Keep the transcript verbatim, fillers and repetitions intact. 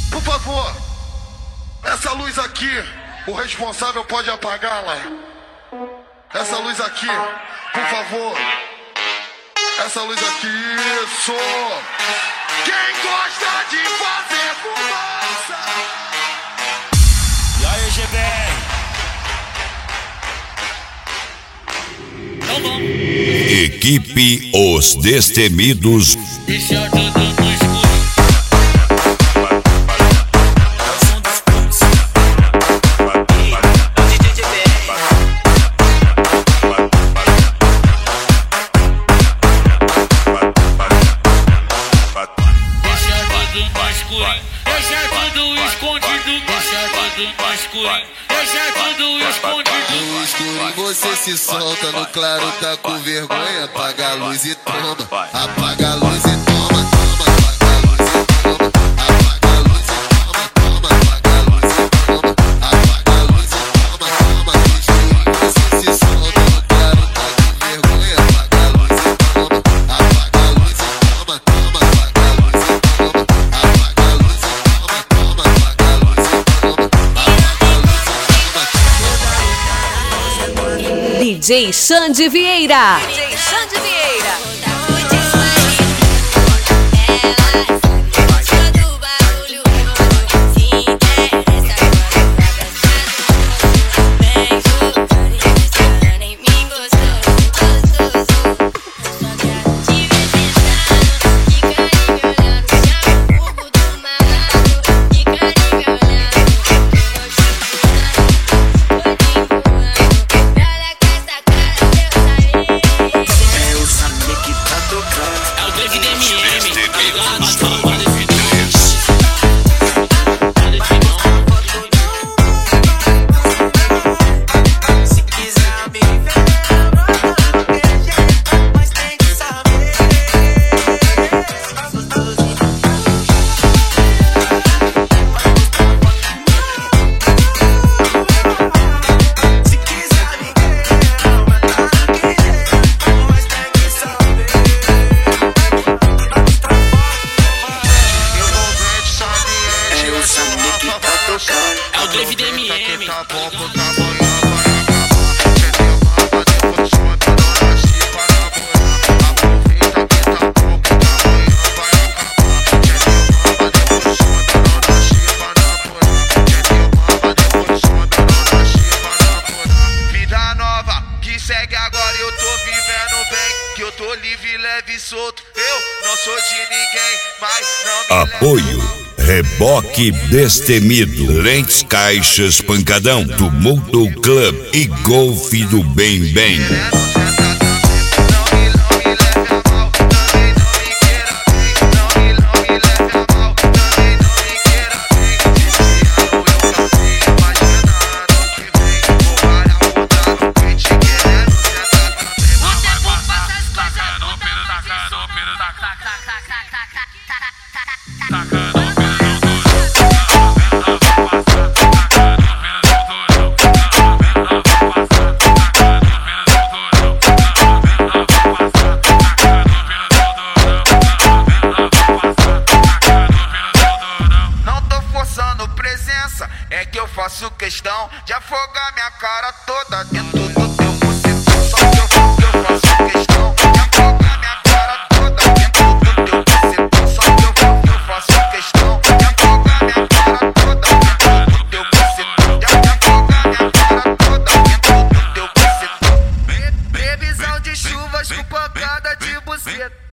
Por favor, essa luz aqui, o responsável pode apagá-la. Essa luz aqui, por favor. Essa luz aqui, isso. Quem gosta de fazer fumaça? E aí, G B R? Então vamos. Equipe Os Destemidos. Deixa tudo no escuro. Deixa tudo escondido, deixa tudo no escuro, deixa tudo escondido. No escuro você se solta, no claro tá com vergonha. Apaga a luz e toma, apaga a luz e toma, toma, apaga a luz e toma, apaga a luz e toma, toma, apaga a luz e toma, apaga a luz e toma, toma. No escuro você se solta, no claro tá com vergonha. Apaga a luz e toma, apaga a luz e toma, toma, apaga a luz e toma, apaga a luz e toma, toma, apaga a luz e toma, apaga a luz e toma. D J Xande Vieira. D J Xande Vieira. É o David M M. Vida nova que segue agora, eu tô vivendo bem, que eu tô livre, leve e solto. Eu não sou de ninguém, mas não me Apoio Reboque Destemido, Lentes Caixas Pancadão, Tumulto Club e Golfe do Bem Bem. É que eu faço questão de afogar minha cara toda dentro do teu bucetão. Só que eu, eu faço questão de afogar minha cara toda dentro do teu bucetão. Só que eu, eu faço questão de afogar minha cara toda dentro do teu bucetão. De afogar minha cara toda dentro do teu bucetão. Previsão de chuvas com pancada de buceta.